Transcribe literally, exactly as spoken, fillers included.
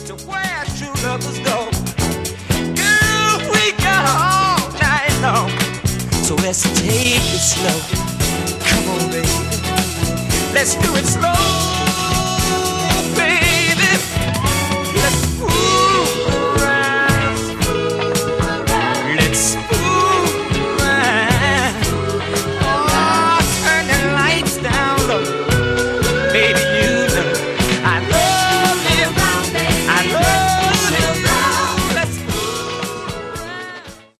to where true lovers go. Girl, we got all night long, so let's take it slow. Come on, baby, let's do it slow.